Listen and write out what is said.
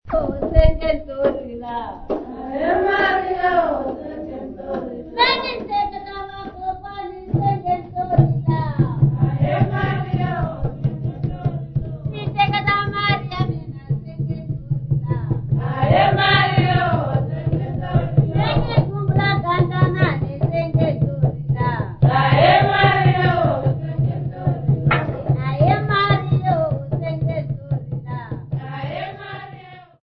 我真更多的啦，哎呀妈的，我真更多的。